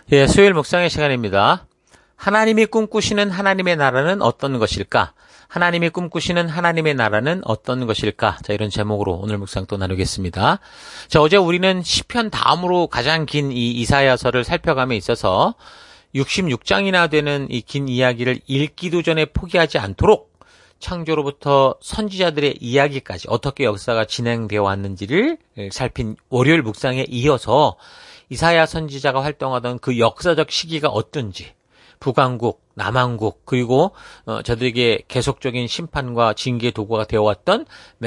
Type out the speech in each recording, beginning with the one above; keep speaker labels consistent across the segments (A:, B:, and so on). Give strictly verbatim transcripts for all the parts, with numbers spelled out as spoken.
A: 예, 수요일 묵상의 시간입니다. 하나님이 꿈꾸시는 하나님의 나라는 어떤 것일까? 하나님이 꿈꾸시는 하나님의 나라는 어떤 것일까? 자, 이런 제목으로 오늘 묵상 또 나누겠습니다. 자, 어제 우리는 시편 다음으로 가장 긴 이 이사야서를 살펴감에 있어서 육십육 장이나 되는 이 긴 이야기를 읽기도 전에 포기하지 않도록 창조로부터 선지자들의 이야기까지 어떻게 역사가 진행되어 왔는지를 살핀 월요일 묵상에 이어서 이사야 선지자가 활동하던 그 역사적 시기가 어떤지, 북왕국, 남왕국, 그리고 어, 저들에게 계속적인 심판과 징계 도구가 되어왔던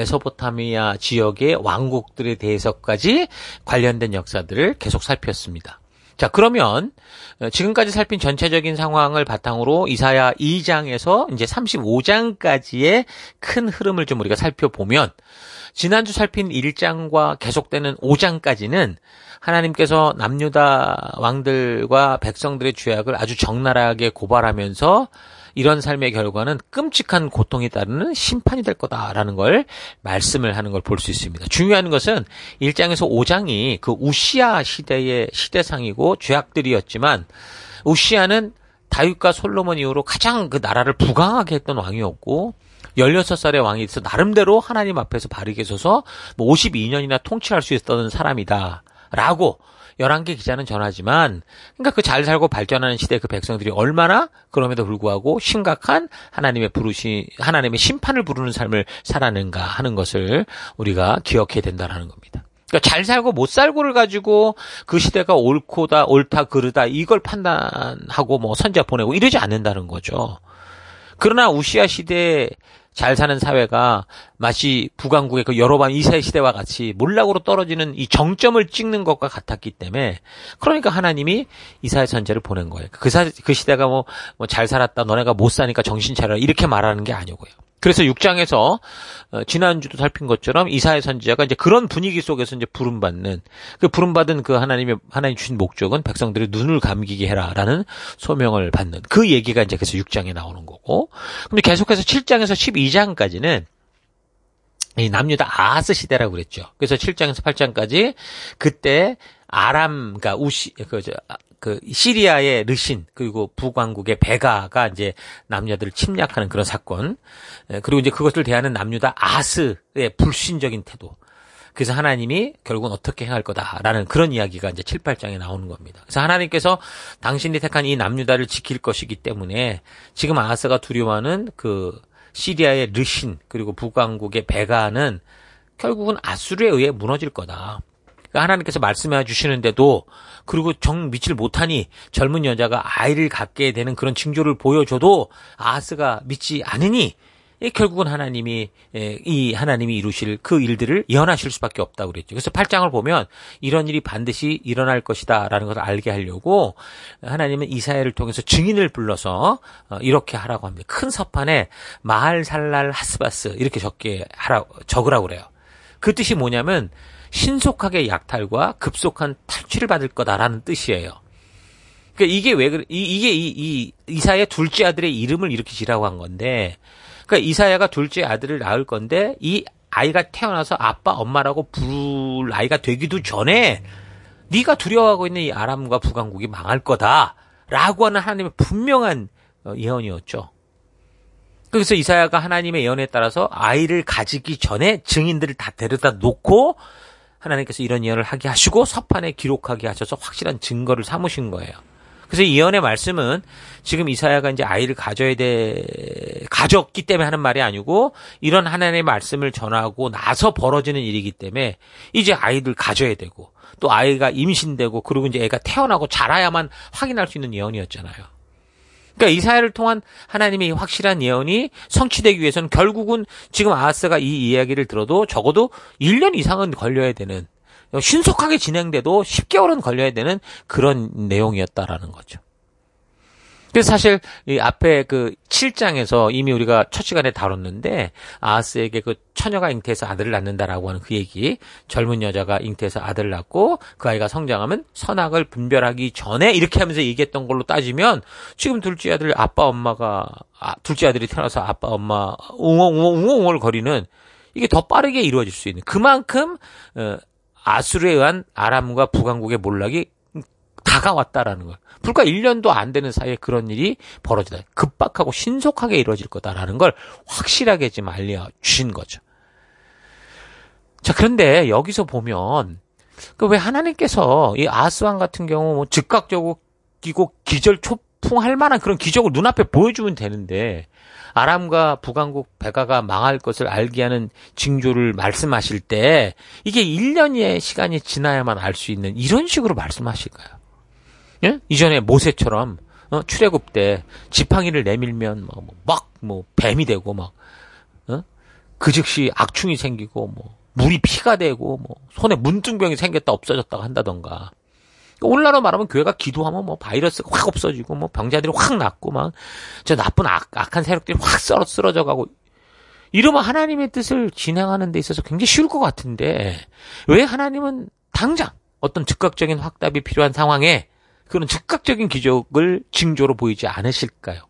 A: 메소포타미아 지역의 왕국들에 대해서까지 관련된 역사들을 계속 살폈습니다. 자, 그러면 지금까지 살핀 전체적인 상황을 바탕으로 이사야 이 장에서 이제 삼십오 장까지의 큰 흐름을 좀 우리가 살펴보면, 지난주 살핀 일 장과 계속되는 오 장까지는 하나님께서 남유다 왕들과 백성들의 죄악을 아주 적나라하게 고발하면서 이런 삶의 결과는 끔찍한 고통이 따르는 심판이 될 거다라는 걸 말씀을 하는 걸 볼 수 있습니다. 중요한 것은 일 장에서 오 장이 그 우시아 시대의 시대상이고 죄악들이었지만, 우시아는 다윗과 솔로몬 이후로 가장 그 나라를 부강하게 했던 왕이었고, 열여섯 살의 왕이 있어 나름대로 하나님 앞에서 바르게 서서 뭐 오십이 년이나 통치할 수 있었던 사람이다 라고 열왕기 기자는 전하지만, 그러니까 그 잘 살고 발전하는 시대 그 백성들이 얼마나 그럼에도 불구하고 심각한 하나님의 부르시 하나님의 심판을 부르는 삶을 살았는가 하는 것을 우리가 기억해야 된다는 겁니다. 그러니까 잘 살고 못 살고를 가지고 그 시대가 옳고다, 옳다, 그르다 이걸 판단하고 뭐 선지자 보내고 이러지 않는다는 거죠. 그러나 우시아 시대에 잘 사는 사회가 마치 북왕국의 그 여로보암 이 세 시대와 같이 몰락으로 떨어지는 이 정점을 찍는 것과 같았기 때문에, 그러니까 하나님이 이사야 선지자를 보낸 거예요. 그, 사, 그 시대가 뭐, 뭐 잘 살았다, 너네가 못 사니까 정신 차려라 이렇게 말하는 게 아니고요. 그래서 육 장에서 어, 지난주도 살핀 것처럼 이사야 선지자가 이제 그런 분위기 속에서 이제 부름받는, 그 부름받은 그 하나님의 하나님 주신 목적은 백성들의 눈을 감기게 해라라는 소명을 받는 그 얘기가 이제 그래서 육 장에 나오는 거고, 근데 계속해서 칠 장에서 십이 장까지는 이 남유다 아하스 시대라고 그랬죠. 그래서 칠 장에서 팔 장까지 그때 아람, 그러니까 우시, 그, 저, 그, 시리아의 르신, 그리고 북왕국의 베가가 이제 남유다를 침략하는 그런 사건, 그리고 이제 그것을 대하는 남유다 아하스의 불신적인 태도. 그래서 하나님이 결국은 어떻게 행할 거다라는 그런 이야기가 이제 칠, 팔 장에 나오는 겁니다. 그래서 하나님께서 당신이 택한 이 남유다를 지킬 것이기 때문에 지금 아하스가 두려워하는 그 시리아의 르신, 그리고 북왕국의 베가는 결국은 아수르에 의해 무너질 거다. 하나님께서 말씀해 주시는데도, 그리고 정 믿질 못하니 젊은 여자가 아이를 갖게 되는 그런 징조를 보여줘도 아하스가 믿지 않으니 결국은 하나님이 이 하나님이 이루실 그 일들을 예언하실 수밖에 없다고 그랬죠. 그래서 팔 장을 보면 이런 일이 반드시 일어날 것이다라는 것을 알게 하려고 하나님은 이사야를 통해서 증인을 불러서 이렇게 하라고 합니다. 큰 서판에 마할살랄 하스바스 이렇게 적게 하라 적으라고 그래요. 그 뜻이 뭐냐면 신속하게 약탈과 급속한 탈취를 받을 거다라는 뜻이에요. 그러니까 이게 왜 그래? 이, 이게 이, 이 이사야 둘째 아들의 이름을 이렇게 지라고 한 건데, 그러니까 이사야가 둘째 아들을 낳을 건데 이 아이가 태어나서 아빠 엄마라고 부를 아이가 되기도 전에 네가 두려워하고 있는 이 아람과 북왕국이 망할 거다라고 하는 하나님의 분명한 예언이었죠. 그래서 이사야가 하나님의 예언에 따라서 아이를 가지기 전에 증인들을 다 데려다 놓고 하나님께서 이런 예언을 하게 하시고 서판에 기록하게 하셔서 확실한 증거를 삼으신 거예요. 그래서 이 예언의 말씀은 지금 이사야가 이제 아이를 가져야 돼, 가졌기 때문에 하는 말이 아니고, 이런 하나님의 말씀을 전하고 나서 벌어지는 일이기 때문에 이제 아이를 가져야 되고, 또 아이가 임신되고, 그리고 이제 애가 태어나고 자라야만 확인할 수 있는 예언이었잖아요. 그러니까 이사야를 통한 하나님의 확실한 예언이 성취되기 위해서는 결국은 지금 아하스가 이 이야기를 들어도 적어도 일 년 이상은 걸려야 되는, 신속하게 진행돼도 십 개월은 걸려야 되는 그런 내용이었다라는 거죠. 그래서 사실 이 앞에 그 칠 장에서 이미 우리가 첫 시간에 다뤘는데, 아하스에게 그 처녀가 잉태해서 아들을 낳는다라고 하는 그 얘기, 젊은 여자가 잉태해서 아들을 낳고 그 아이가 성장하면 선악을 분별하기 전에 이렇게 하면서 얘기했던 걸로 따지면, 지금 둘째 아들 아빠 엄마가 아, 둘째 아들이 태어나서 아빠 엄마 웅엉웅엉웅엉을 거리는, 이게 더 빠르게 이루어질 수 있는, 그만큼 어, 아수르에 의한 아람과 북왕국의 몰락이 다가왔다라는 걸. 불과 일 년도 안 되는 사이에 그런 일이 벌어지다. 급박하고 신속하게 이루어질 거다라는 걸 확실하게 지금 알려주신 거죠. 자, 그런데 여기서 보면 그 왜 하나님께서 이 아하스 왕 같은 경우 뭐 즉각적으로 끼고 기절초풍할 만한 그런 기적을 눈앞에 보여주면 되는데 아람과 북왕국 베가가 망할 것을 알게 하는 징조를 말씀하실 때 이게 일 년의 시간이 지나야만 알 수 있는 이런 식으로 말씀하실까요? 예? 이전에 모세처럼 어? 출애굽 때 지팡이를 내밀면 막 뭐 뱀이 되고 막 어? 그 즉시 악충이 생기고 뭐 물이 피가 되고 뭐 손에 문둥병이 생겼다 없어졌다가 한다던가. 오늘날로 말하면 교회가 기도하면 뭐 바이러스가 확 없어지고 뭐 병자들이 확 낫고 막 저 나쁜 악, 악한 세력들이 확 썰어 쓰러져 가고 이러면 하나님의 뜻을 진행하는 데 있어서 굉장히 쉬울 것 같은데 왜 하나님은 당장 어떤 즉각적인 확답이 필요한 상황에 그런 즉각적인 기적을 징조로 보이지 않으실까요?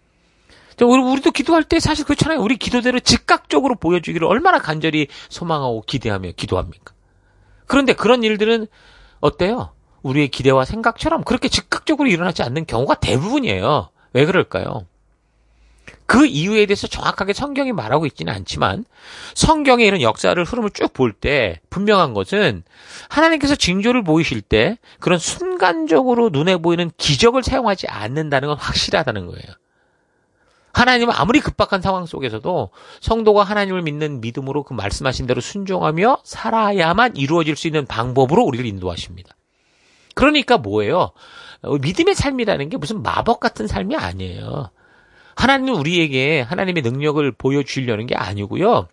A: 우리도 기도할 때 사실 그렇잖아요. 우리 기도대로 즉각적으로 보여주기를 얼마나 간절히 소망하고 기대하며 기도합니까? 그런데 그런 일들은 어때요? 우리의 기대와 생각처럼 그렇게 즉각적으로 일어나지 않는 경우가 대부분이에요. 왜 그럴까요? 그 이유에 대해서 정확하게 성경이 말하고 있지는 않지만 성경의 이런 역사를 흐름을 쭉 볼 때 분명한 것은 하나님께서 징조를 보이실 때 그런 순간적으로 눈에 보이는 기적을 사용하지 않는다는 건 확실하다는 거예요. 하나님은 아무리 급박한 상황 속에서도 성도가 하나님을 믿는 믿음으로 그 말씀하신 대로 순종하며 살아야만 이루어질 수 있는 방법으로 우리를 인도하십니다. 그러니까 뭐예요? 믿음의 삶이라는 게 무슨 마법 같은 삶이 아니에요. 하나님은 우리에게 하나님의 능력을 보여주려는 게 아니고요.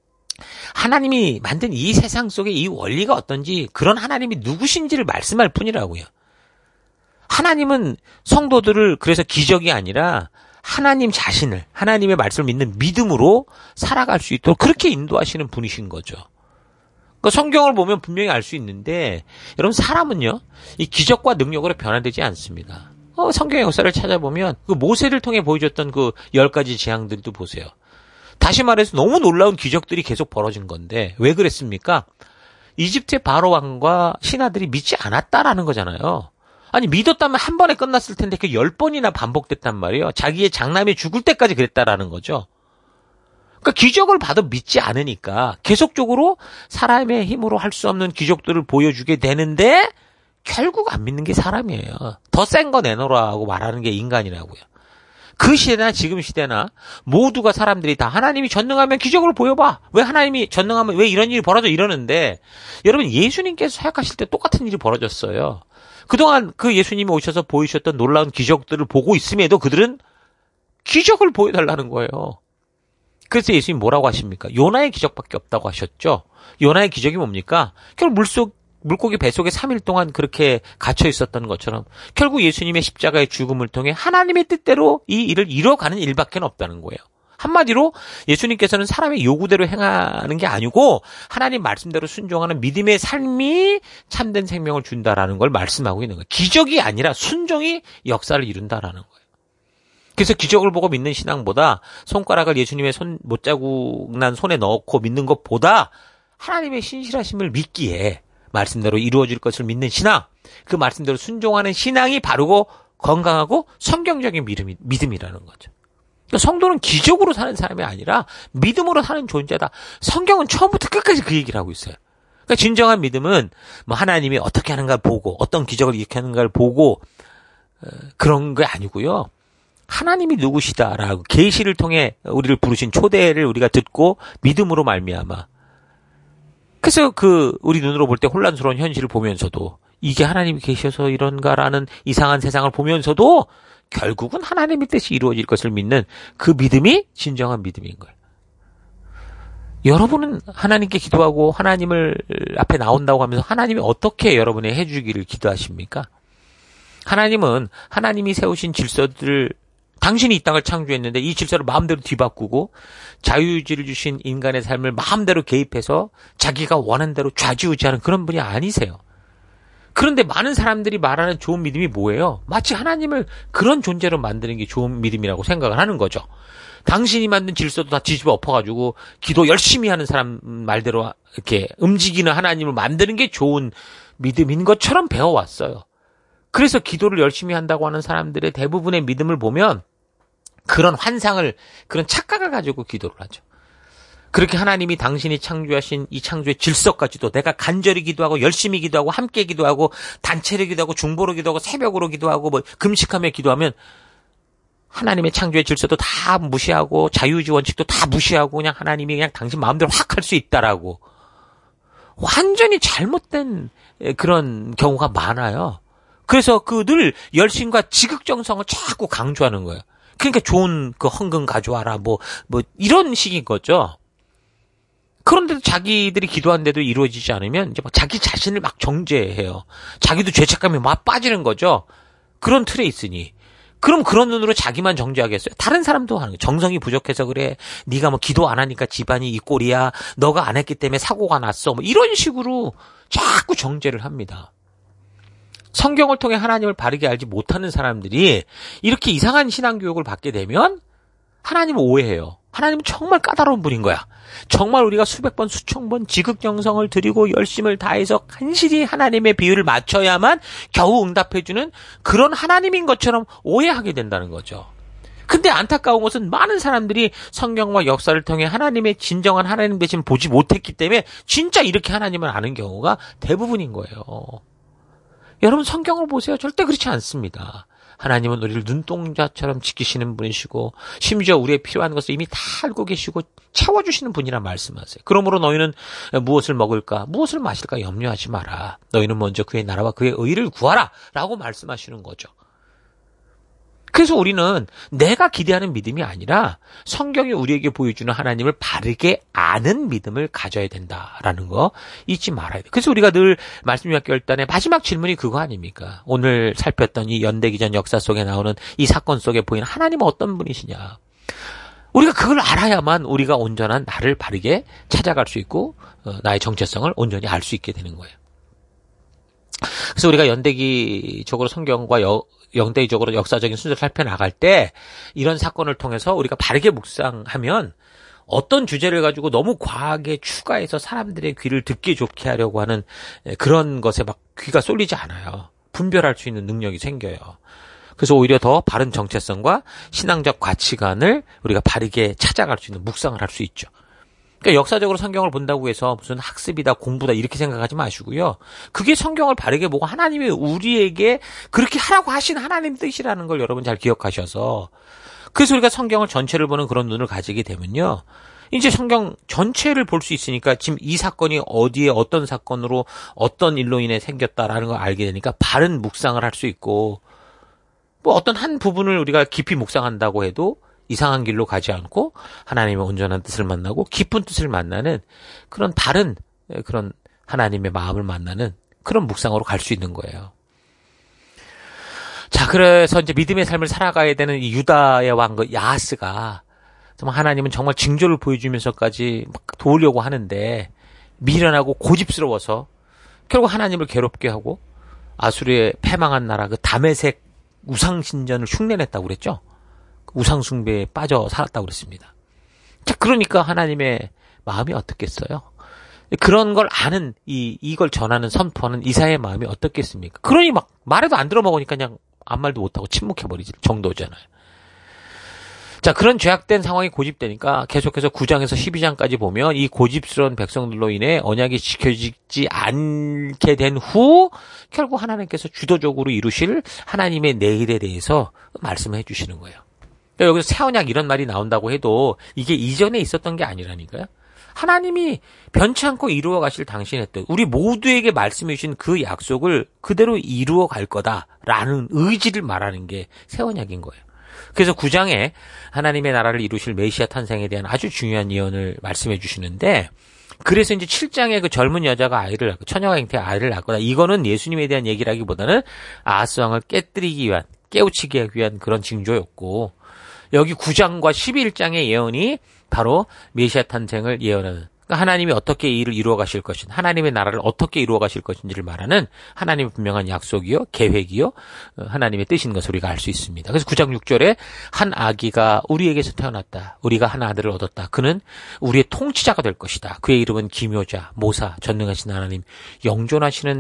A: 하나님이 만든 이 세상 속에 이 원리가 어떤지 그런 하나님이 누구신지를 말씀할 뿐이라고요. 하나님은 성도들을 그래서 기적이 아니라 하나님 자신을 하나님의 말씀을 믿는 믿음으로 살아갈 수 있도록 그렇게 인도하시는 분이신 거죠. 그 성경을 보면 분명히 알 수 있는데 여러분 사람은요 이 기적과 능력으로 변화되지 않습니다. 어, 성경의 역사를 찾아보면 그 모세를 통해 보여줬던 그 열 가지 재앙들도 보세요. 다시 말해서 너무 놀라운 기적들이 계속 벌어진 건데 왜 그랬습니까? 이집트의 바로 왕과 신하들이 믿지 않았다라는 거잖아요. 아니 믿었다면 한 번에 끝났을 텐데 그 열 번이나 반복됐단 말이에요. 자기의 장남이 죽을 때까지 그랬다라는 거죠. 그러니까 기적을 봐도 믿지 않으니까 계속적으로 사람의 힘으로 할 수 없는 기적들을 보여주게 되는데 결국 안 믿는 게 사람이에요. 더 센 거 내놓으라고 말하는 게 인간이라고요. 그 시대나 지금 시대나 모두가 사람들이 다 하나님이 전능하면 기적을 보여봐. 왜 하나님이 전능하면 왜 이런 일이 벌어져 이러는데 여러분 예수님께서 사역하실 때 똑같은 일이 벌어졌어요. 그동안 그 예수님이 오셔서 보이셨던 놀라운 기적들을 보고 있음에도 그들은 기적을 보여달라는 거예요. 그래서 예수님 뭐라고 하십니까? 요나의 기적밖에 없다고 하셨죠. 요나의 기적이 뭡니까? 결국 물속, 물고기 뱃속에 삼 일 동안 그렇게 갇혀 있었던 것처럼 결국 예수님의 십자가의 죽음을 통해 하나님의 뜻대로 이 일을 이뤄가는 일밖에 없다는 거예요. 한마디로 예수님께서는 사람의 요구대로 행하는 게 아니고 하나님 말씀대로 순종하는 믿음의 삶이 참된 생명을 준다라는 걸 말씀하고 있는 거예요. 기적이 아니라 순종이 역사를 이룬다라는 거예요. 그래서 기적을 보고 믿는 신앙보다 손가락을 예수님의 손, 못자국 난 손에 넣고 믿는 것보다 하나님의 신실하심을 믿기에 말씀대로 이루어질 것을 믿는 신앙, 그 말씀대로 순종하는 신앙이 바르고 건강하고 성경적인 믿음이, 믿음이라는 거죠. 성도는 기적으로 사는 사람이 아니라 믿음으로 사는 존재다. 성경은 처음부터 끝까지 그 얘기를 하고 있어요. 그러니까 진정한 믿음은 뭐 하나님이 어떻게 하는가를 보고 어떤 기적을 일으키는가를 보고 어, 그런 게 아니고요. 하나님이 누구시다라고 계시를 통해 우리를 부르신 초대를 우리가 듣고 믿음으로 말미암아. 그래서 그 우리 눈으로 볼 때 혼란스러운 현실을 보면서도 이게 하나님이 계셔서 이런가라는 이상한 세상을 보면서도 결국은 하나님의 뜻이 이루어질 것을 믿는 그 믿음이 진정한 믿음인 거예요. 여러분은 하나님께 기도하고 하나님을 앞에 나온다고 하면서 하나님이 어떻게 여러분의 해주기를 기도하십니까? 하나님은 하나님이 세우신 질서들을 당신이 이 땅을 창조했는데 이 질서를 마음대로 뒤바꾸고 자유의지를 주신 인간의 삶을 마음대로 개입해서 자기가 원하는 대로 좌지우지하는 그런 분이 아니세요. 그런데 많은 사람들이 말하는 좋은 믿음이 뭐예요? 마치 하나님을 그런 존재로 만드는 게 좋은 믿음이라고 생각을 하는 거죠. 당신이 만든 질서도 다 뒤집어 엎어가지고 기도 열심히 하는 사람 말대로 이렇게 움직이는 하나님을 만드는 게 좋은 믿음인 것처럼 배워왔어요. 그래서 기도를 열심히 한다고 하는 사람들의 대부분의 믿음을 보면 그런 환상을, 그런 착각을 가지고 기도를 하죠. 그렇게 하나님이 당신이 창조하신 이 창조의 질서까지도 내가 간절히 기도하고 열심히 기도하고 함께 기도하고 단체로 기도하고 중보로 기도하고 새벽으로 기도하고 뭐 금식하며 기도하면 하나님의 창조의 질서도 다 무시하고 자유주의 원칙도 다 무시하고 그냥 하나님이 그냥 당신 마음대로 확 할 수 있다라고 완전히 잘못된 그런 경우가 많아요. 그래서 그 늘 열심과 지극정성을 자꾸 강조하는 거예요. 그러니까 좋은 그 헌금 가져와라 뭐 뭐 이런 식인 거죠. 그런데도 자기들이 기도하는데도 이루어지지 않으면 이제 막 자기 자신을 막 정죄해요. 자기도 죄책감에 막 빠지는 거죠. 그런 틀에 있으니. 그럼 그런 눈으로 자기만 정죄하겠어요? 다른 사람도 하는 거예요. 정성이 부족해서 그래. 네가 뭐 기도 안 하니까 집안이 이 꼴이야. 너가 안 했기 때문에 사고가 났어. 뭐 이런 식으로 자꾸 정죄를 합니다. 성경을 통해 하나님을 바르게 알지 못하는 사람들이 이렇게 이상한 신앙교육을 받게 되면 하나님을 오해해요. 하나님은 정말 까다로운 분인 거야. 정말 우리가 수백 번, 수천 번 지극정성을 드리고 열심을 다해서 간신히 하나님의 비율을 맞춰야만 겨우 응답해주는 그런 하나님인 것처럼 오해하게 된다는 거죠. 근데 안타까운 것은 많은 사람들이 성경과 역사를 통해 하나님의 진정한 하나님 되심 보지 못했기 때문에 진짜 이렇게 하나님을 아는 경우가 대부분인 거예요. 여러분 성경을 보세요. 절대 그렇지 않습니다. 하나님은 우리를 눈동자처럼 지키시는 분이시고 심지어 우리의 필요한 것을 이미 다 알고 계시고 채워주시는 분이라 말씀하세요. 그러므로 너희는 무엇을 먹을까 무엇을 마실까 염려하지 마라. 너희는 먼저 그의 나라와 그의 의를 구하라 라고 말씀하시는 거죠. 그래서 우리는 내가 기대하는 믿음이 아니라 성경이 우리에게 보여주는 하나님을 바르게 아는 믿음을 가져야 된다라는 거 잊지 말아야 돼요. 그래서 우리가 늘 말씀유학교 열단의 마지막 질문이 그거 아닙니까? 오늘 살폈던 이 연대기전 역사 속에 나오는 이 사건 속에 보이는 하나님은 어떤 분이시냐? 우리가 그걸 알아야만 우리가 온전한 나를 바르게 찾아갈 수 있고 어, 나의 정체성을 온전히 알 수 있게 되는 거예요. 그래서 우리가 연대기적으로 성경과 여, 영대기적으로 역사적인 순서를 살펴나갈 때 이런 사건을 통해서 우리가 바르게 묵상하면 어떤 주제를 가지고 너무 과하게 추가해서 사람들의 귀를 듣기 좋게 하려고 하는 그런 것에 막 귀가 쏠리지 않아요. 분별할 수 있는 능력이 생겨요. 그래서 오히려 더 바른 정체성과 신앙적 가치관을 우리가 바르게 찾아갈 수 있는 묵상을 할 수 있죠. 그러니까 역사적으로 성경을 본다고 해서 무슨 학습이다 공부다 이렇게 생각하지 마시고요. 그게 성경을 바르게 보고 하나님이 우리에게 그렇게 하라고 하신 하나님 뜻이라는 걸 여러분 잘 기억하셔서 그래서 우리가 성경을 전체를 보는 그런 눈을 가지게 되면요. 이제 성경 전체를 볼 수 있으니까 지금 이 사건이 어디에 어떤 사건으로 어떤 일로 인해 생겼다라는 걸 알게 되니까 바른 묵상을 할 수 있고 뭐 어떤 한 부분을 우리가 깊이 묵상한다고 해도 이상한 길로 가지 않고 하나님의 온전한 뜻을 만나고 깊은 뜻을 만나는 그런 다른 그런 하나님의 마음을 만나는 그런 묵상으로 갈 수 있는 거예요. 자, 그래서 이제 믿음의 삶을 살아가야 되는 이 유다의 왕 그 야하스가 정말 하나님은 정말 징조를 보여주면서까지 막 도우려고 하는데 미련하고 고집스러워서 결국 하나님을 괴롭게 하고 아수르의 패망한 나라 그 다메섹 우상신전을 흉내냈다고 그랬죠. 우상숭배에 빠져 살았다고 그랬습니다. 자, 그러니까 하나님의 마음이 어떻겠어요? 그런 걸 아는 이 이걸 전하는 선포하는 이사야의 마음이 어떻겠습니까? 그러니 막 말해도 안 들어먹으니까 그냥 아무 말도 못하고 침묵해버리지 정도잖아요. 자, 그런 죄악된 상황이 고집되니까 계속해서 구 장에서 십이 장까지 보면 이 고집스러운 백성들로 인해 언약이 지켜지지 않게 된 후 결국 하나님께서 주도적으로 이루실 하나님의 내일에 대해서 말씀해 주시는 거예요. 그러니까 여기서 새 언약 이런 말이 나온다고 해도 이게 이전에 있었던 게 아니라니까요. 하나님이 변치 않고 이루어 가실 당신의 뜻, 우리 모두에게 말씀해 주신 그 약속을 그대로 이루어 갈 거다라는 의지를 말하는 게 새 언약인 거예요. 그래서 구 장에 하나님의 나라를 이루실 메시아 탄생에 대한 아주 중요한 예언을 말씀해 주시는데 그래서 이제 칠 장에 그 젊은 여자가 아이를 낳고 처녀가 잉태에 아이를 낳거나 이거는 예수님에 대한 얘기라기보다는 아하스 왕을 깨뜨리기 위한 깨우치기 하기 위한 그런 징조였고 여기 구 장과 십일 장의 예언이 바로 메시아 탄생을 예언하는 그러니까 하나님이 어떻게 이 일을 이루어 가실 것인 하나님의 나라를 어떻게 이루어 가실 것인지를 말하는 하나님의 분명한 약속이요 계획이요 하나님의 뜻인 것을 우리가 알 수 있습니다. 그래서 구 장 육 절에 한 아기가 우리에게서 태어났다. 우리가 한 아들을 얻었다. 그는 우리의 통치자가 될 것이다. 그의 이름은 기묘자, 모사, 전능하신 하나님, 영존하시는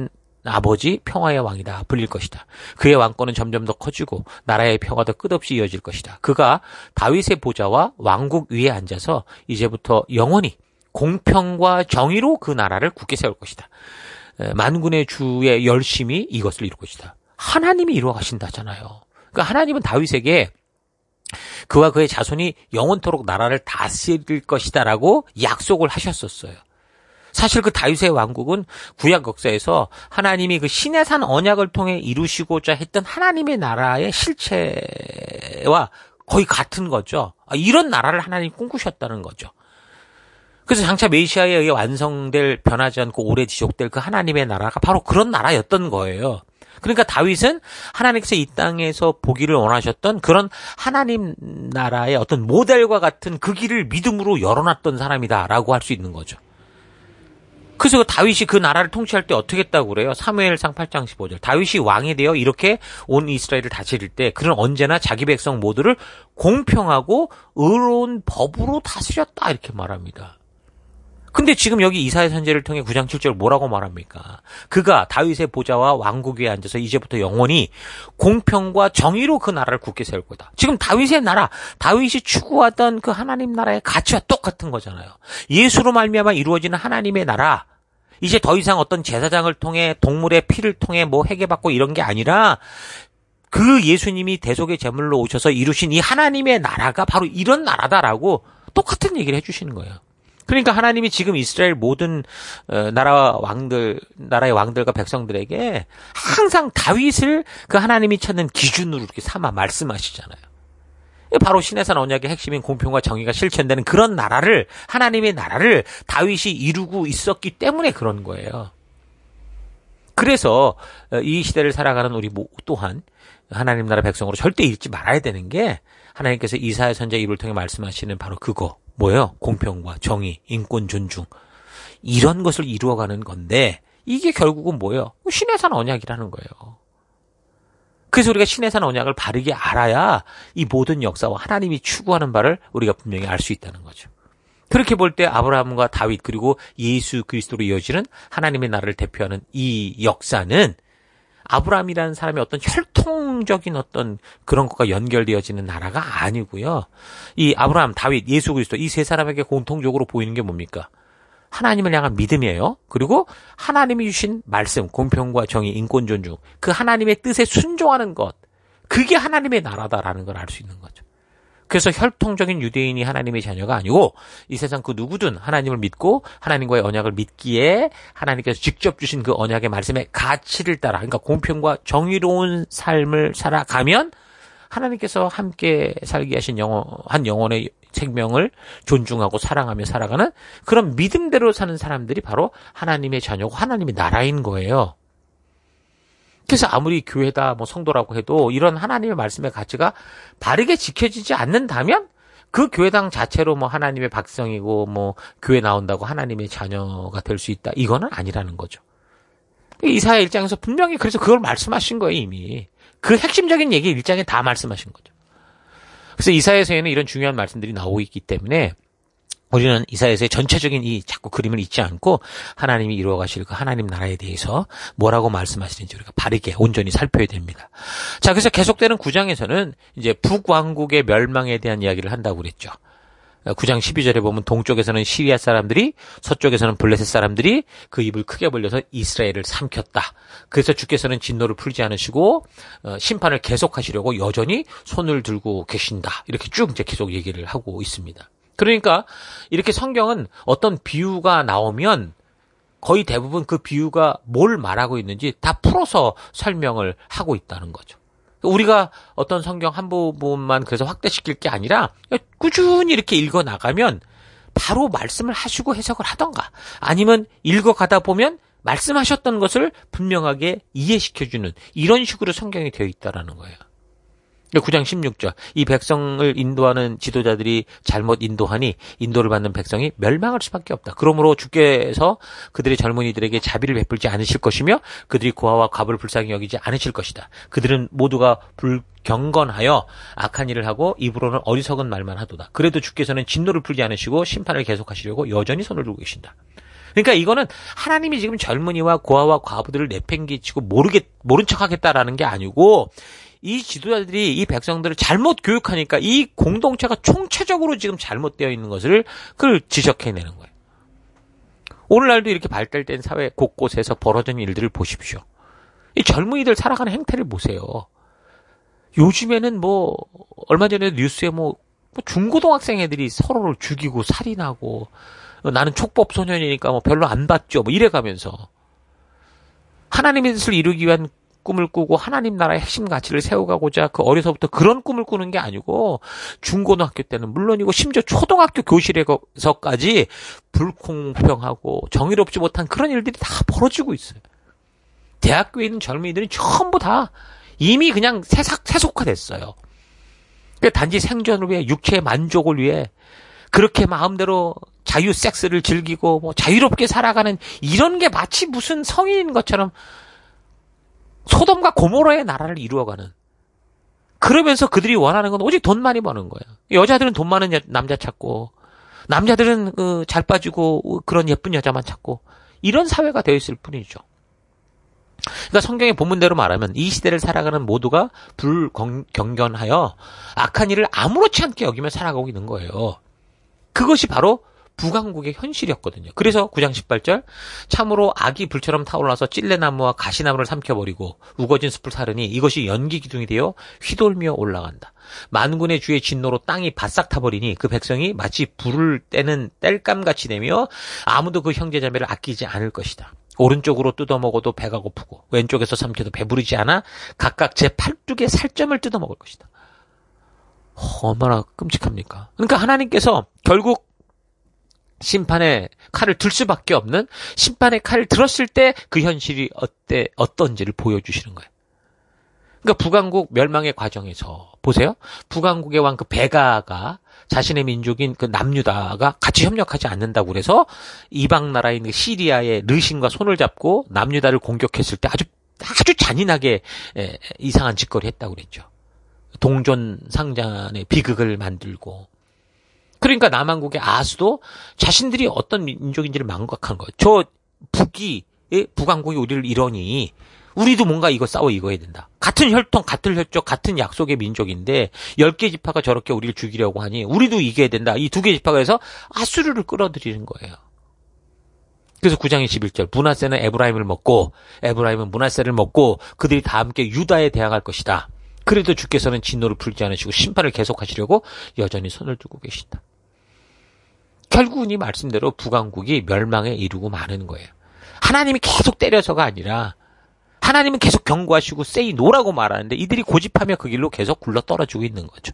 A: 아버지 평화의 왕이다 불릴 것이다. 그의 왕권은 점점 더 커지고 나라의 평화도 끝없이 이어질 것이다. 그가 다윗의 보좌와 왕국 위에 앉아서 이제부터 영원히 공평과 정의로 그 나라를 굳게 세울 것이다. 만군의 주의 열심히 이것을 이룰 것이다. 하나님이 이루어 가신다잖아요. 그러니까 하나님은 다윗에게 그와 그의 자손이 영원토록 나라를 다스릴 것이다라고 약속을 하셨었어요. 사실 그 다윗의 왕국은 구약 역사에서 하나님이 그 시내산 언약을 통해 이루시고자 했던 하나님의 나라의 실체와 거의 같은 거죠. 이런 나라를 하나님이 꿈꾸셨다는 거죠. 그래서 장차 메시아에 의해 완성될 변하지 않고 오래 지속될 그 하나님의 나라가 바로 그런 나라였던 거예요. 그러니까 다윗은 하나님께서 이 땅에서 보기를 원하셨던 그런 하나님 나라의 어떤 모델과 같은 그 길을 믿음으로 열어놨던 사람이다라고 할 수 있는 거죠. 그래서 다윗이 그 나라를 통치할 때 어떻게 했다고 그래요? 사무엘상 팔 장 십오 절. 다윗이 왕이 되어 이렇게 온 이스라엘을 다스릴 때 그는 언제나 자기 백성 모두를 공평하고 의로운 법으로 다스렸다 이렇게 말합니다. 근데 지금 여기 이사야 선지자를 통해 구 장 칠 절 뭐라고 말합니까? 그가 다윗의 보좌와 왕국 위에 앉아서 이제부터 영원히 공평과 정의로 그 나라를 굳게 세울 거다. 지금 다윗의 나라, 다윗이 추구하던 그 하나님 나라의 가치와 똑같은 거잖아요. 예수로 말미암아 이루어지는 하나님의 나라, 이제 더 이상 어떤 제사장을 통해 동물의 피를 통해 뭐 회개받고 이런 게 아니라 그 예수님이 대속의 제물로 오셔서 이루신 이 하나님의 나라가 바로 이런 나라다라고 똑같은 얘기를 해주시는 거예요. 그러니까 하나님이 지금 이스라엘 모든 나라 왕들, 나라의 왕들과 백성들에게 항상 다윗을 그 하나님이 찾는 기준으로 이렇게 삼아 말씀하시잖아요. 바로 시내산 언약의 핵심인 공평과 정의가 실천되는 그런 나라를, 하나님의 나라를 다윗이 이루고 있었기 때문에 그런 거예요. 그래서 이 시대를 살아가는 우리 또한 하나님 나라 백성으로 절대 잊지 말아야 되는 게 하나님께서 이사야 선지자 입을 통해 말씀하시는 바로 그거. 뭐예요? 공평과 정의, 인권 존중. 이런 것을 이루어가는 건데 이게 결국은 뭐예요? 시내산 언약이라는 거예요. 그래서 우리가 시내산 언약을 바르게 알아야 이 모든 역사와 하나님이 추구하는 바를 우리가 분명히 알 수 있다는 거죠. 그렇게 볼 때 아브라함과 다윗 그리고 예수 그리스도로 이어지는 하나님의 나라를 대표하는 이 역사는 아브라함이라는 사람의 어떤 혈통적인 어떤 그런 것과 연결되어지는 나라가 아니고요. 이 아브라함, 다윗, 예수 그리스도 이 세 사람에게 공통적으로 보이는 게 뭡니까? 하나님을 향한 믿음이에요. 그리고 하나님이 주신 말씀, 공평과 정의, 인권 존중, 그 하나님의 뜻에 순종하는 것, 그게 하나님의 나라다라는 걸 알 수 있는 거죠. 그래서 혈통적인 유대인이 하나님의 자녀가 아니고 이 세상 그 누구든 하나님을 믿고 하나님과의 언약을 믿기에 하나님께서 직접 주신 그 언약의 말씀의 가치를 따라, 그러니까 공평과 정의로운 삶을 살아가면 하나님께서 함께 살게 하신 영원, 한 영혼의 생명을 존중하고 사랑하며 살아가는 그런 믿음대로 사는 사람들이 바로 하나님의 자녀고 하나님의 나라인 거예요. 그래서 아무리 교회다 뭐 성도라고 해도 이런 하나님의 말씀의 가치가 바르게 지켜지지 않는다면 그 교회당 자체로 뭐 하나님의 백성이고 뭐 교회 나온다고 하나님의 자녀가 될 수 있다. 이거는 아니라는 거죠. 이사야 일 장에서 분명히 그래서 그걸 말씀하신 거예요, 이미. 그 핵심적인 얘기 일 장에 다 말씀하신 거죠. 그래서 이사야서에는 이런 중요한 말씀들이 나오고 있기 때문에 우리는 이사야서의 전체적인 이 자꾸 그림을 잊지 않고 하나님이 이루어 가실 그 하나님 나라에 대해서 뭐라고 말씀하시는지 우리가 바르게 온전히 살펴야 됩니다. 자, 그래서 계속되는 구 장에서는 이제 북왕국의 멸망에 대한 이야기를 한다고 그랬죠. 구 장 십이 절에 보면 동쪽에서는 시리아 사람들이, 서쪽에서는 블레셋 사람들이 그 입을 크게 벌려서 이스라엘을 삼켰다. 그래서 주께서는 진노를 풀지 않으시고 심판을 계속하시려고 여전히 손을 들고 계신다. 이렇게 쭉 이제 계속 얘기를 하고 있습니다. 그러니까 이렇게 성경은 어떤 비유가 나오면 거의 대부분 그 비유가 뭘 말하고 있는지 다 풀어서 설명을 하고 있다는 거죠. 우리가 어떤 성경 한 부분만 그래서 확대시킬 게 아니라 꾸준히 이렇게 읽어 나가면 바로 말씀을 하시고 해석을 하던가 아니면 읽어가다 보면 말씀하셨던 것을 분명하게 이해시켜주는 이런 식으로 성경이 되어 있다는 거예요. 구 장 십육 절 이 백성을 인도하는 지도자들이 잘못 인도하니 인도를 받는 백성이 멸망할 수밖에 없다. 그러므로 주께서 그들의 젊은이들에게 자비를 베풀지 않으실 것이며 그들이 고아와 과부를 불쌍히 여기지 않으실 것이다. 그들은 모두가 불경건하여 악한 일을 하고 입으로는 어리석은 말만 하도다. 그래도 주께서는 진노를 풀지 않으시고 심판을 계속하시려고 여전히 손을 들고 계신다. 그러니까 이거는 하나님이 지금 젊은이와 고아와 과부들을 내팽개치고 모르게 모른 척하겠다라는 게 아니고 이 지도자들이 이 백성들을 잘못 교육하니까 이 공동체가 총체적으로 지금 잘못되어 있는 것을 그걸 지적해내는 거예요. 오늘날도 이렇게 발달된 사회 곳곳에서 벌어지는 일들을 보십시오. 이 젊은이들 살아가는 행태를 보세요. 요즘에는 뭐 얼마 전에 뉴스에 뭐 중고등학생 애들이 서로를 죽이고 살인하고 나는 촉법 소년이니까 뭐 별로 안 받죠. 뭐 이래가면서 하나님의 뜻을 이루기 위한 꿈을 꾸고 하나님 나라의 핵심 가치를 세워가고자 그 어려서부터 그런 꿈을 꾸는 게 아니고 중고등학교 때는 물론이고 심지어 초등학교 교실에서까지 불공평하고 정의롭지 못한 그런 일들이 다 벌어지고 있어요. 대학교에 있는 젊은이들은 전부 다 이미 그냥 세삭, 세속화됐어요. 단지 생존을 위해 육체의 만족을 위해 그렇게 마음대로 자유 섹스를 즐기고 뭐 자유롭게 살아가는 이런 게 마치 무슨 성인인 것처럼 소돔과 고모라의 나라를 이루어가는 그러면서 그들이 원하는 건 오직 돈 많이 버는 거예요. 여자들은 돈 많은 여, 남자 찾고 남자들은 그, 잘 빠지고 그런 예쁜 여자만 찾고 이런 사회가 되어 있을 뿐이죠. 그러니까 성경의 본문대로 말하면 이 시대를 살아가는 모두가 불경건하여 악한 일을 아무렇지 않게 여기며 살아가고 있는 거예요. 그것이 바로 북왕국의 현실이었거든요. 그래서 구 장 십팔 절 참으로 악이 불처럼 타올라서 찔레나무와 가시나무를 삼켜버리고 우거진 숲을 사르니 이것이 연기 기둥이 되어 휘돌며 올라간다. 만군의 주의 진노로 땅이 바싹 타버리니 그 백성이 마치 불을 떼는 땔감같이 되며 아무도 그 형제자매를 아끼지 않을 것이다. 오른쪽으로 뜯어먹어도 배가 고프고 왼쪽에서 삼켜도 배부르지 않아 각각 제 팔뚝의 살점을 뜯어먹을 것이다. 얼마나 끔찍합니까? 그러니까 하나님께서 결국 심판의 칼을 들 수밖에 없는 심판의 칼을 들었을 때 그 현실이 어때 어떤지를 보여주시는 거예요. 그러니까 북왕국 멸망의 과정에서 보세요. 북왕국의 왕 그 베가가 자신의 민족인 그 남유다가 같이 협력하지 않는다고 그래서 이방 나라인 그 시리아의 르신과 손을 잡고 남유다를 공격했을 때 아주 아주 잔인하게 에, 이상한 짓거리 했다고 그랬죠. 동전 상잔의 비극을 만들고. 그러니까 남한국의 아수도 자신들이 어떤 민족인지를 망각한 거예요. 저 북이, 북왕국이 우리를 이러니 우리도 뭔가 이거 싸워 이거해야 된다. 같은 혈통, 같은 혈족, 같은 약속의 민족인데 열 개 지파가 저렇게 우리를 죽이려고 하니 우리도 이겨야 된다. 이 두 개 지파가 해서 아수르를 끌어들이는 거예요. 그래서 구 장 이십일 절 므낫세는 에브라임을 먹고 에브라임은 므낫세를 먹고 그들이 다 함께 유다에 대항할 것이다. 그래도 주께서는 진노를 풀지 않으시고 심판을 계속하시려고 여전히 손을 두고 계신다. 결국은 이 말씀대로 북왕국이 멸망에 이르고 마는 거예요. 하나님이 계속 때려서가 아니라 하나님은 계속 경고하시고 say no라고 말하는데 이들이 고집하며 그 길로 계속 굴러 떨어지고 있는 거죠.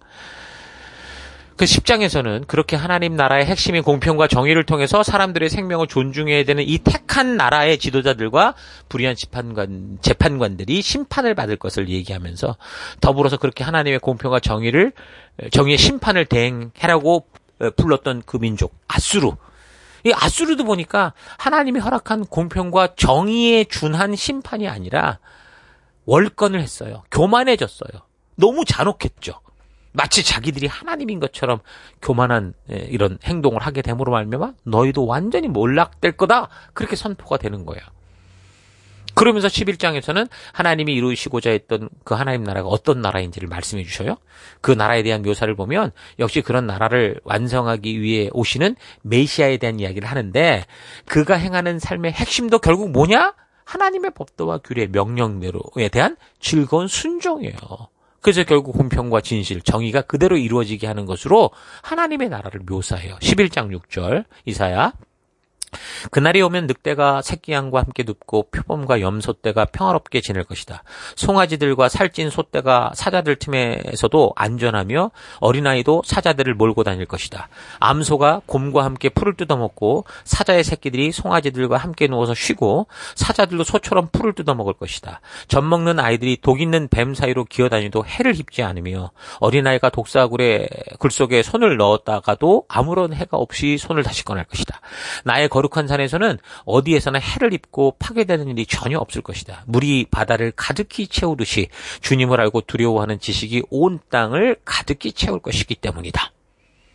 A: 그 십 장에서는 그렇게 하나님 나라의 핵심인 공평과 정의를 통해서 사람들의 생명을 존중해야 되는 이 택한 나라의 지도자들과 불의한 재판관, 재판관들이 심판을 받을 것을 얘기하면서 더불어서 그렇게 하나님의 공평과 정의를, 정의의 심판을 대행하라고 불렀던 그 민족, 아수르. 이 아수르도 보니까 하나님이 허락한 공평과 정의에 준한 심판이 아니라 월권을 했어요. 교만해졌어요. 너무 잔혹했죠. 마치 자기들이 하나님인 것처럼 교만한 이런 행동을 하게 됨으로 말미암아 너희도 완전히 몰락될 거다. 그렇게 선포가 되는 거예요. 그러면서 십일 장에서는 하나님이 이루시고자 했던 그 하나님 나라가 어떤 나라인지를 말씀해 주셔요. 그 나라에 대한 묘사를 보면 역시 그런 나라를 완성하기 위해 오시는 메시아에 대한 이야기를 하는데 그가 행하는 삶의 핵심도 결국 뭐냐? 하나님의 법도와 규례, 명령대로에 대한 즐거운 순종이에요. 그래서 결국 공평과 진실, 정의가 그대로 이루어지게 하는 것으로 하나님의 나라를 묘사해요. 십일 장 육 절 이사야. 그날이 오면 늑대가 새끼양과 함께 눕고 표범과 염소떼가 평화롭게 지낼 것이다. 송아지들과 살찐 소떼가 사자들 틈에서도 안전하며 어린아이도 사자들을 몰고 다닐 것이다. 암소가 곰과 함께 풀을 뜯어먹고 사자의 새끼들이 송아지들과 함께 누워서 쉬고 사자들도 소처럼 풀을 뜯어먹을 것이다. 젖먹는 아이들이 독 있는 뱀 사이로 기어다니도 해를 입지 않으며 어린아이가 독사굴에 굴 속에 손을 넣었다가도 아무런 해가 없이 손을 다시 꺼낼 것이다. 나의 거룩한 산에서는 어디에서나 해를 입고 파괴되는 일이 전혀 없을 것이다. 물이 바다를 가득히 채우듯이 주님을 알고 두려워하는 지식이 온 땅을 가득히 채울 것이기 때문이다.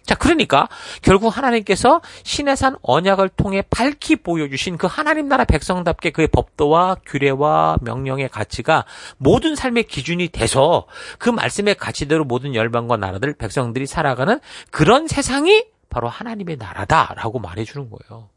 A: 자, 그러니까 결국 하나님께서 시내산 언약을 통해 밝히 보여주신 그 하나님 나라 백성답게 그의 법도와 규례와 명령의 가치가 모든 삶의 기준이 돼서 그 말씀의 가치대로 모든 열방과 나라들, 백성들이 살아가는 그런 세상이 바로 하나님의 나라다라고 말해주는 거예요.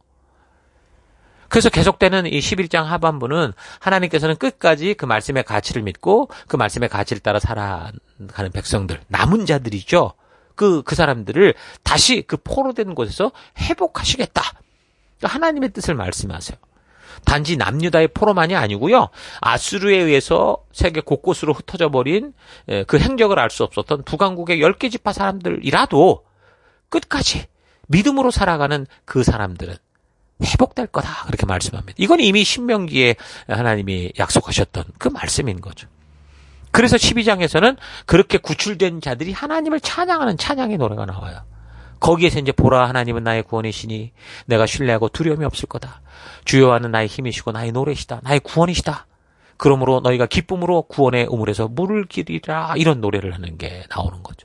A: 그래서 계속되는 이 십일 장 하반부는 하나님께서는 끝까지 그 말씀의 가치를 믿고 그 말씀의 가치를 따라 살아가는 백성들, 남은 자들이죠. 그, 그 사람들을 다시 그 포로된 곳에서 회복하시겠다. 하나님의 뜻을 말씀하세요. 단지 남유다의 포로만이 아니고요. 아수르에 의해서 세계 곳곳으로 흩어져 버린 그 행적을 알 수 없었던 북왕국의 열 개 지파 사람들이라도 끝까지 믿음으로 살아가는 그 사람들은 회복될 거다. 그렇게 말씀합니다. 이건 이미 신명기에 하나님이 약속하셨던 그 말씀인 거죠. 그래서 십이 장에서는 그렇게 구출된 자들이 하나님을 찬양하는 찬양의 노래가 나와요. 거기에서 이제 보라 하나님은 나의 구원이시니 내가 신뢰하고 두려움이 없을 거다. 주여와는 나의 힘이시고 나의 노래시다. 나의 구원이시다. 그러므로 너희가 기쁨으로 구원의 우물에서 물을 기리라. 이런 노래를 하는 게 나오는 거죠.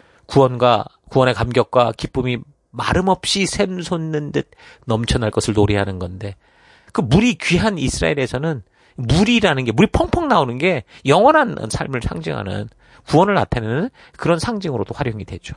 A: 구원과 구원의 감격과 기쁨이 마름 없이 샘솟는 듯 넘쳐날 것을 노래하는 건데 그 물이 귀한 이스라엘에서는 물이라는 게, 물이 펑펑 나오는 게 영원한 삶을 상징하는, 구원을 나타내는 그런 상징으로도 활용이 되죠.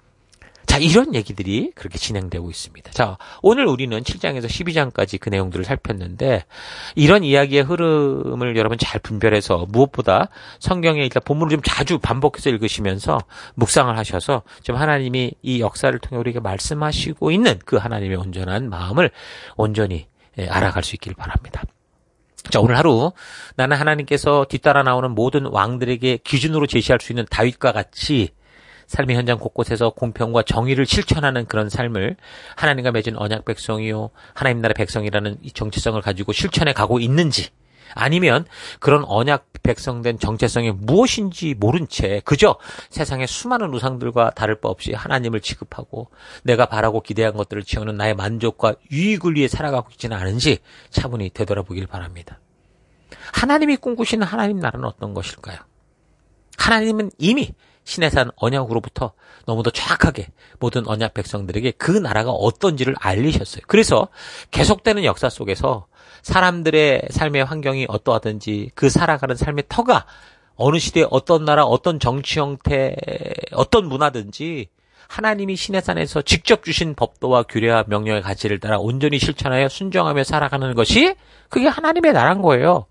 A: 자, 이런 얘기들이 그렇게 진행되고 있습니다. 자, 오늘 우리는 칠 장에서 십이 장까지 그 내용들을 살폈는데, 이런 이야기의 흐름을 여러분 잘 분별해서 무엇보다 성경에 일단 본문을 좀 자주 반복해서 읽으시면서 묵상을 하셔서 좀 하나님이 이 역사를 통해 우리에게 말씀하시고 있는 그 하나님의 온전한 마음을 온전히 알아갈 수 있길 바랍니다. 자, 오늘 하루 나는 하나님께서 뒤따라 나오는 모든 왕들에게 기준으로 제시할 수 있는 다윗과 같이 삶의 현장 곳곳에서 공평과 정의를 실천하는 그런 삶을 하나님과 맺은 언약 백성이요 하나님 나라 백성이라는 이 정체성을 가지고 실천해 가고 있는지, 아니면 그런 언약 백성된 정체성이 무엇인지 모른 채 그저 세상의 수많은 우상들과 다를 바 없이 하나님을 취급하고 내가 바라고 기대한 것들을 채우는 나의 만족과 유익을 위해 살아가고 있지는 않은지 차분히 되돌아보길 바랍니다. 하나님이 꿈꾸시는 하나님 나라는 어떤 것일까요? 하나님은 이미 시내산 언약으로부터 너무도 정확하게 모든 언약 백성들에게 그 나라가 어떤지를 알리셨어요. 그래서 계속되는 역사 속에서 사람들의 삶의 환경이 어떠하든지 그 살아가는 삶의 터가 어느 시대에 어떤 나라, 어떤 정치 형태, 어떤 문화든지 하나님이 시내산에서 직접 주신 법도와 규례와 명령의 가치를 따라 온전히 실천하여 순종하며 살아가는 것이 그게 하나님의 나라인 거예요.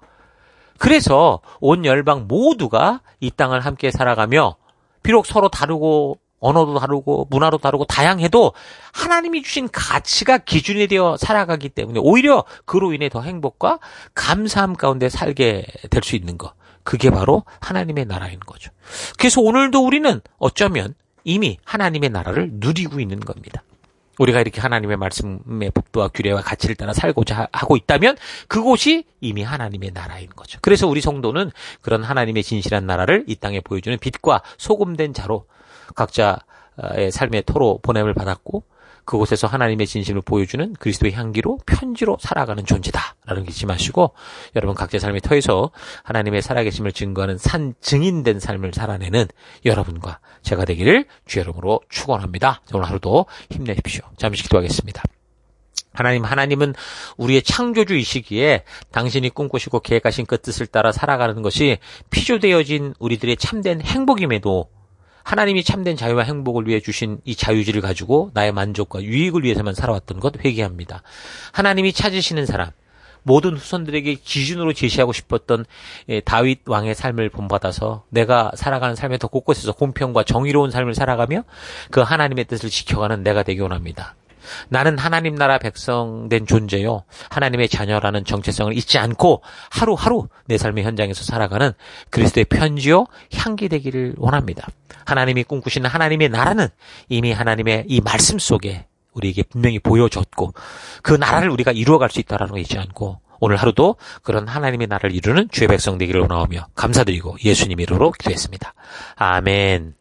A: 그래서 온 열방 모두가 이 땅을 함께 살아가며 비록 서로 다르고 언어도 다르고 문화도 다르고 다양해도 하나님이 주신 가치가 기준이 되어 살아가기 때문에 오히려 그로 인해 더 행복과 감사함 가운데 살게 될 수 있는 것. 그게 바로 하나님의 나라인 거죠. 그래서 오늘도 우리는 어쩌면 이미 하나님의 나라를 누리고 있는 겁니다. 우리가 이렇게 하나님의 말씀의 법도와 규례와 가치를 따라 살고자 하고 있다면 그곳이 이미 하나님의 나라인 거죠. 그래서 우리 성도는 그런 하나님의 진실한 나라를 이 땅에 보여주는 빛과 소금된 자로 각자의 삶의 토로 보냄을 받았고 그곳에서 하나님의 진심을 보여주는 그리스도의 향기로 편지로 살아가는 존재다라는 거 잊지 마시고 여러분 각자의 삶의 터에서 하나님의 살아계심을 증거하는 산 증인된 삶을 살아내는 여러분과 제가 되기를 주의 이름으로 축원합니다. 오늘 하루도 힘내십시오. 잠시 기도하겠습니다. 하나님, 하나님은 우리의 창조주이시기에 당신이 꿈꾸시고 계획하신 그 뜻을 따라 살아가는 것이 피조되어진 우리들의 참된 행복임에도 하나님이 참된 자유와 행복을 위해 주신 이 자유지를 가지고 나의 만족과 유익을 위해서만 살아왔던 것 회개합니다. 하나님이 찾으시는 사람, 모든 후손들에게 기준으로 제시하고 싶었던 다윗 왕의 삶을 본받아서 내가 살아가는 삶의 더 곳곳에서 공평과 정의로운 삶을 살아가며 그 하나님의 뜻을 지켜가는 내가 되기 원합니다. 나는 하나님 나라 백성된 존재요. 하나님의 자녀라는 정체성을 잊지 않고 하루하루 내 삶의 현장에서 살아가는 그리스도의 편지요 향기 되기를 원합니다. 하나님이 꿈꾸시는 하나님의 나라는 이미 하나님의 이 말씀 속에 우리에게 분명히 보여줬고 그 나라를 우리가 이루어갈 수 있다는 거 잊지 않고 오늘 하루도 그런 하나님의 나라를 이루는 주의 백성 되기를 원하오며 감사드리고 예수님 이름으로 기도했습니다. 아멘.